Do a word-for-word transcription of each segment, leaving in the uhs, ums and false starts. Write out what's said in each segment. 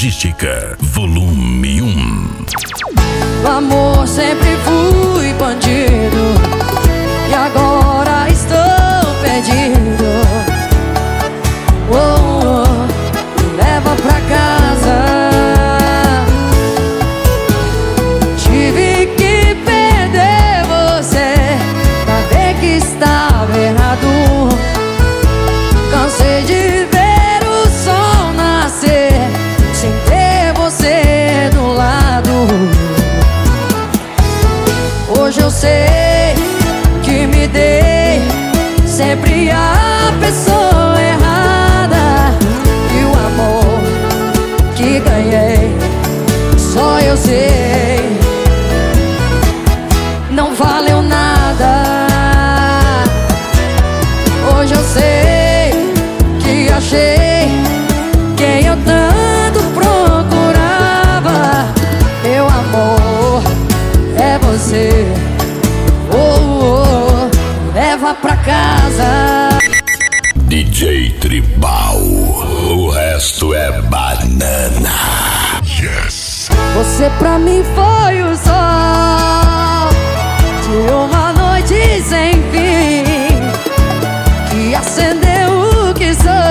Logística, volume um. O amor sempre fui bandido e agora estou perdido. Oh, oh, me leva pra casa. Tive que perder você pra ver que estava errado. Cansei de ver o sol nascer sem ter você do lado. Hoje eu sei que me dei sempre a pessoa errada, e o amor que ganhei só eu sei não valeu nada. Hoje eu sei que achei quem eu tanto procurava. Meu amor é você. Oh, oh, leva pra casa. D J Tribal, o resto é banana. Yes. Você pra mim foi o sol de uma noite sem fim, que acendeu o que sou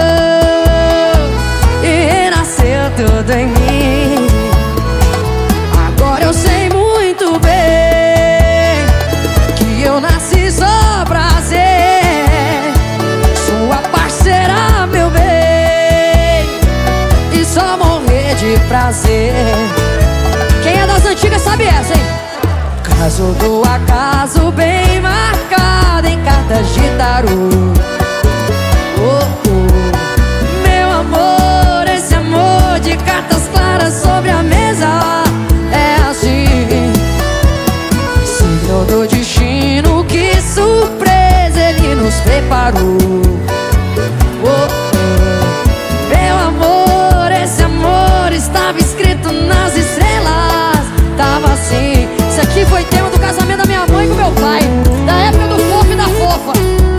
e renasceu tudo em mim. Agora eu sei muito bem que eu nasci só pra ser sua parceira, meu bem, e só morrer de prazer. Quem é das antigas sabe essa, hein? Caso do acaso bem marcado em cartas de tarô. Oh, oh, meu amor, esse amor de cartas claras sobre a mesa é assim, signo do destino, que surpresa ele nos preparou. Oh, oh, meu amor, esse amor estava escrito nas estrelas. Tava assim. Isso aqui foi tema do casamento da minha mãe com meu pai, da época do fofo e da fofa.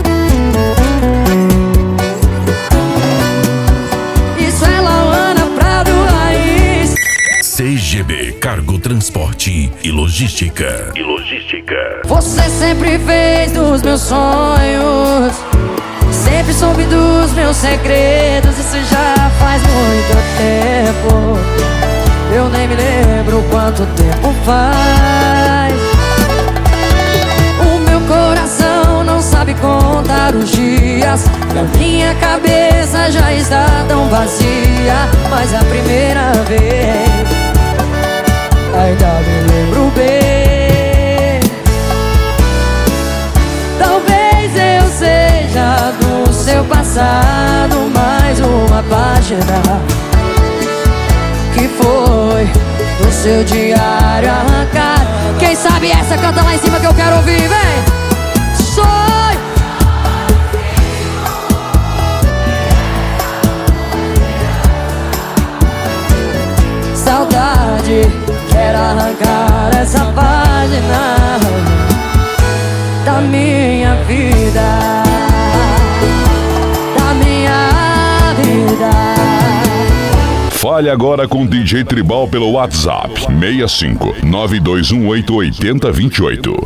Isso é Lauana Prado Raiz. C G B, Cargo, Transporte e Logística. E Logística. Você sempre fez dos meus sonhos, sempre soube dos meus segredos. Isso já faz muito tempo, eu nem me lembro quanto tempo faz. O meu coração não sabe contar os dias, e a minha cabeça já está tão vazia. Mas a primeira vez ainda me lembro bem. Talvez eu seja do seu passado mais uma página que foi do seu diário arrancado. Quem sabe essa canta lá em cima que eu quero ouvir, vem! Sonho! Saudade, quero arrancar essa página da minha vida, da minha vida. Fale agora com o D J Tribal pelo WhatsApp seis cinco nove dois um oito oito zero dois oito.